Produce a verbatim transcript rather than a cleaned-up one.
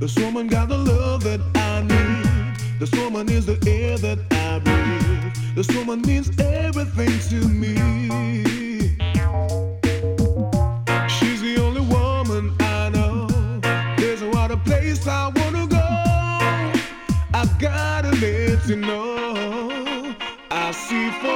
This woman got the love that I need. This woman is the air that I breathe. This woman means everything to me. She's the only woman I know. There's no other place I wanna go. I gotta let you know. I see for